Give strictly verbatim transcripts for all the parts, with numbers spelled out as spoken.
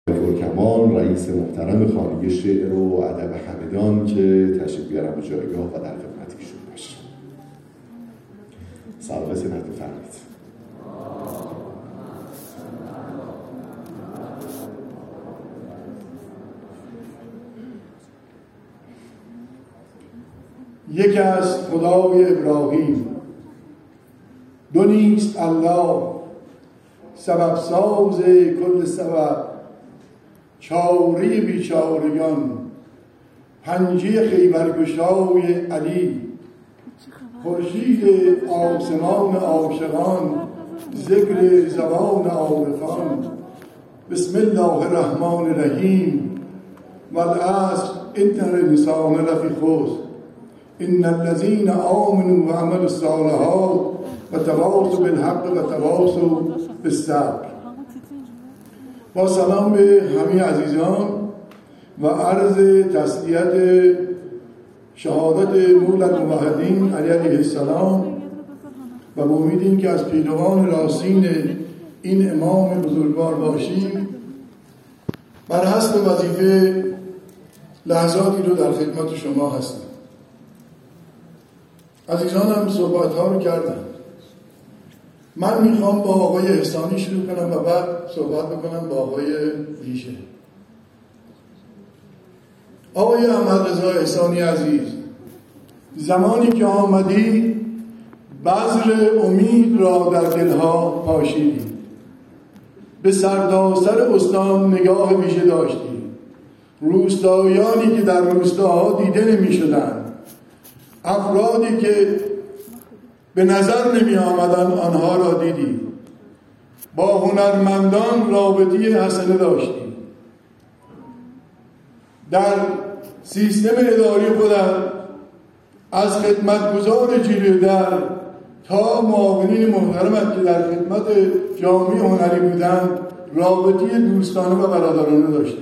کمال رئیس محترم خانه شعر و ادب همدان که تشریف بیارم به جایگاه و در خدمت ایشون باشم. سابقه سنت بفرمایید. یک از خدای ابراهیم، دو نیست الله، سبب ساز کل سبب، چاره بیچارگان، پنجه خیبرگشای علی، خورشید آسمان عاشقان، ذکر زبان عارفان. بسم الله الرحمن الرحیم. والعصر ان الانسان لفی خسر ان الذين آمنوا وعملوا الصالحات وتواصوا بالحق وتواصوا بالصبر. با سلام به همه عزیزان و عرض تسلیت شهادت مولد موحدین علی علیه السلام و با امید که از پیروان راستین این امام بزرگوار باشیم، بر حسب وظیفه لحظاتی رو در خدمت شما هستم. عزیزان هم صحبت ها رو کردن. من میخوام با آقای احسانی شروع کنم و بعد صحبت بکنم با آقای ریشه. آقای احمد رضا احسانی عزیز، زمانی که آمدی بذر امید را در دلها پاشیدی، به سرتاسر استان نگاه ویژه داشتی. روستایانی که در روستاها دیده نمی شدن، افرادی که به نظر نمی آمدن آنها را دیدی. با هنرمندان رابطی حسنه داشتی. در سیستم اداری خودت از خدمتگزار جلوه در تا معاونین محترمت که در خدمت جامعه هنری بودند رابطی دوستانه و برادرانه داشتی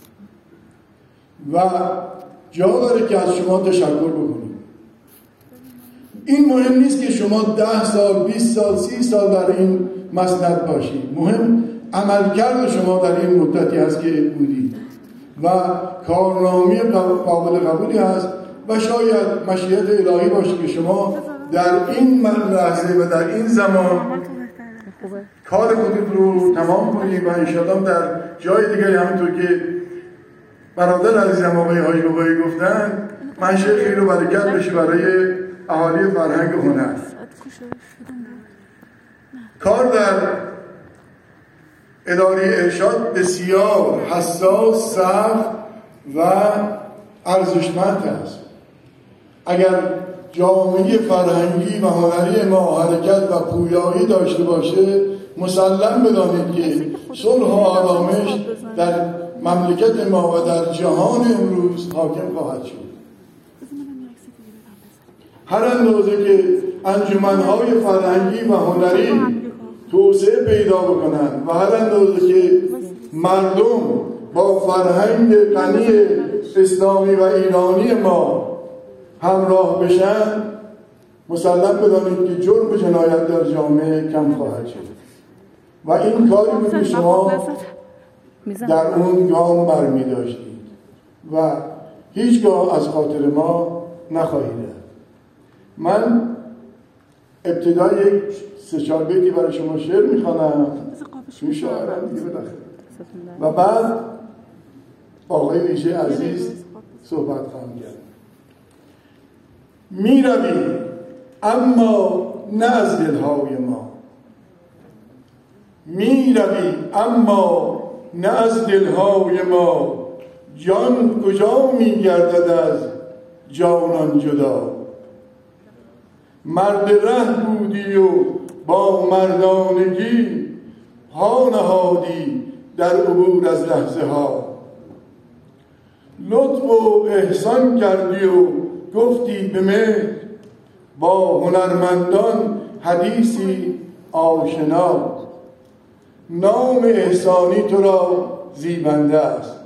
و جا داره که از شما تشکر بکنیم. این مهم نیست که شما ده سال، بیست سال، سی سال در این مسند باشید. مهم عملکرد شما در این مدتی هست که بودید و کارنامه قابل قبولی هست و شاید مشیت الهی باشه که شما در این لحظه و در این زمان کار خودت رو تمام کنید و انشاءالله در جای دیگه همونطور که برادر عزیزم آقای حاجی بابایی گفتن منشأ خیر و برکت بشه برای اهالی فرهنگ و هنر. کار در اداره ارشاد بسیار حساس، سخت و ارزشمند است. اگر جامعه فرهنگی و هنری ما حرکت و پویایی داشته باشه، مسلم بدانید که صلح و آرامش در مملکت ما و در جهان امروز حاکم خواهد شد. هر اندازه که انجمن‌های فرهنگی و هنری توسعه پیدا بکنند و هر اندازه که مردم با فرهنگ غنی اسلامی و ایرانی ما همراه بشن، مسلم بدانید که جرم و جنایت در جامعه کم خواهد شد و این کاری بود که شما در اون گام برمی داشتید و هیچگاه از خاطر ما نخواهید. من ابتدا یک سه چهار بیتی برای شما شعر میخوانم، توی شاعرم دیگه بالاخره، و بعد آقای ریشه عزیز صحبت خواهم کرد. می روی اما نه از دلهای ما، می روی اما نه از دلهای ما، جان کجا می گردد از جانان جدا. مرد ره بودی و با مردانگی، پا نهادی در عبور از لحظه ها. لطف و احسان کردی و گفتی به مهر، با هنرمندان حدیثی آشنا. نام احسانی تو را زیبنده است،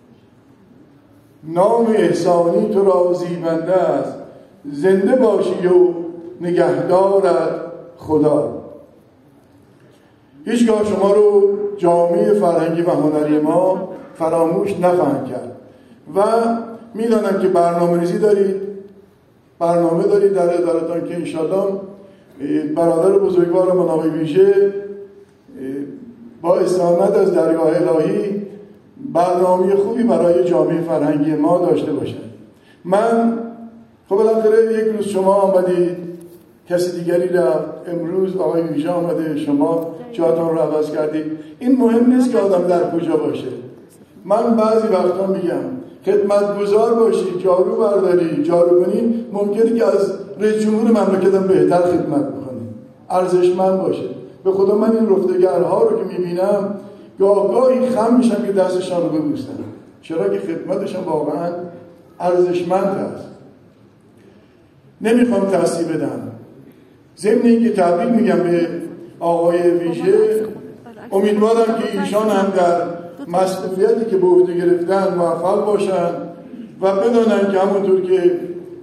نام احسانی تو را زیبنده است. زنده باشی و نگهدارت خدا. هیچگاه شما رو جامعه فرهنگی و هنری ما فراموش نخواهند کرد و میدانم که برنامه ریزی دارید، برنامه دارید در ادارتان که انشاءالله برادر بزرگوار من آقای ویژه با استعانت از درگاه الهی برنامه خوبی برای جامعه فرهنگی ما داشته باشند. من خب بالاخره یک روز شما آمدید، کسی دیگری رفت، امروز آقای ویژه آمده، شما جاتون رو عوض کردید. این مهم نیست که آدم در کجا باشه. من بعضی وقتا میگم خدمتگزار باشی، جارو برداری، جارو کنی، ممکنه که از رئیس جمهور مملکتم بهتر خدمت بکنی، ارزشمند باشه. به خدا من این رفتگرها رو که میبینم گاه گاهی خم میشم که دستشان رو ببوسم، چرا که خدمتشان واقعا ارزشمند هست. نمیخوام تحصیل بدم. ضمن اینکه تبریک میگم به آقای ویژه، امیدوارم که ایشان هم در مسئولیتی که به عهده گرفتن موفق باشند و بدانند که همونطور که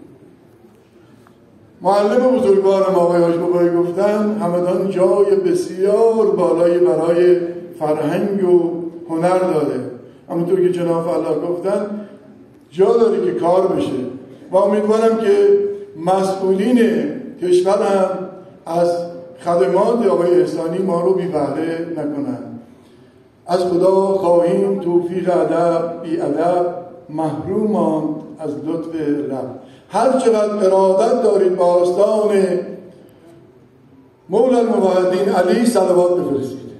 معلم بزرگوارم آقای حاج بابایی گفتن، همدان جای بسیار بالایی برای فرهنگ و هنر داره. همونطور که جناب الله گفتن جا داره که کار بشه و امیدوارم که مسئولین کشور هم از خدمات آقای احسانی ما رو بی بهره نکنند. از خدا خواهیم توفیق ادب، بی ادب محرومان از لطف رب. هر چقدر ارادت دارید با آستان مولا الموحدین علی صلوات بفرستید.